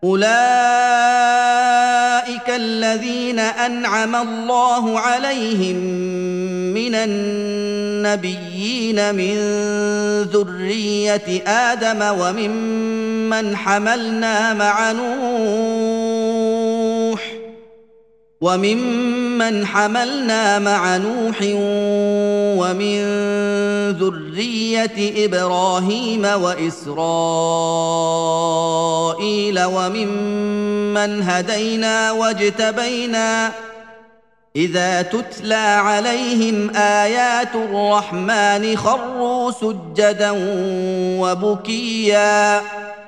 أولئك الذين أنعم الله عليهم من النبيين من ذرية آدم وممن حملنا مع نوح ومن ذرية إبراهيم وإسرائيل وممن هدينا واجتبينا إذا تتلى عليهم آيات الرحمن خروا سجدا وبكيا